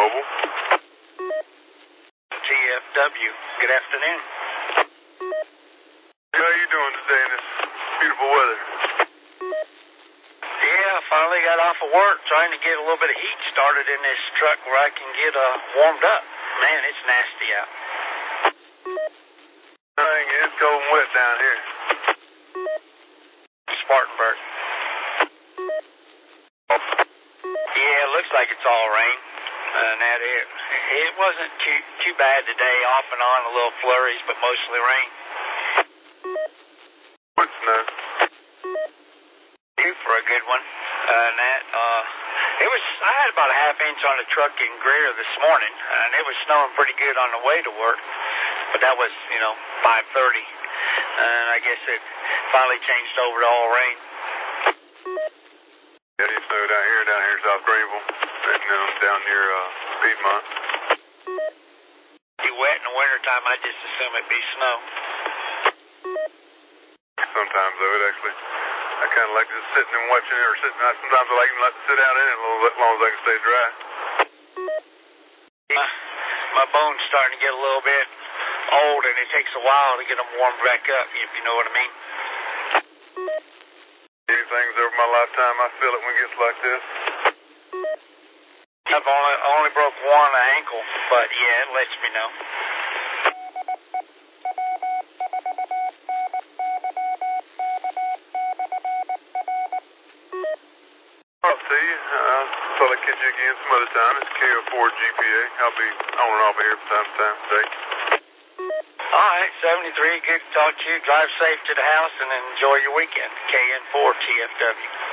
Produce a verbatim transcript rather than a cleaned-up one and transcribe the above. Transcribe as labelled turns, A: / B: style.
A: Mobile.
B: T F W, good afternoon.
A: How you doing today in this beautiful weather?
B: Yeah, I finally got off of work trying to get a little bit of heat started in this truck where I can get uh, warmed up. Man, it's nasty out.
A: Dang, it's cold and wet down here.
B: Spartanburg. Yeah, it looks like it's all rain. Uh, and that it, it wasn't too too bad today, off and on a little flurries, but mostly rain.
A: What's snow?
B: Due for a good one. Uh, and that, uh, it was, I had about a half inch on the truck in Greer this morning, and it was snowing pretty good on the way to work, but that was, you know, five thirty, and I guess it finally changed over to all rain.
A: Yeah, you snow down here, down here in South Greenville, and you know, down near uh, Piedmont.
B: Be wet in the wintertime, I just assume it'd be snow.
A: Sometimes, though, it actually, I kind of like just sitting and watching it, or sitting out. Sometimes I like to let it sit out in it a little bit, as long as I can stay dry.
B: My, my bones starting to get a little bit old, and it takes a while to get them warmed back up, if you know what I mean.
A: Many things over my lifetime, I feel it when it gets like this.
B: I've only, only broke one ankle, but yeah, it lets me know.
A: I'll see you. Uh, thought I'd catch you again some other time. It's K O four G P A. I'll be on and off here from time to time today.
B: All right, seventy-three, good to talk to you. Drive safe to the house and enjoy your weekend. K N four T F W.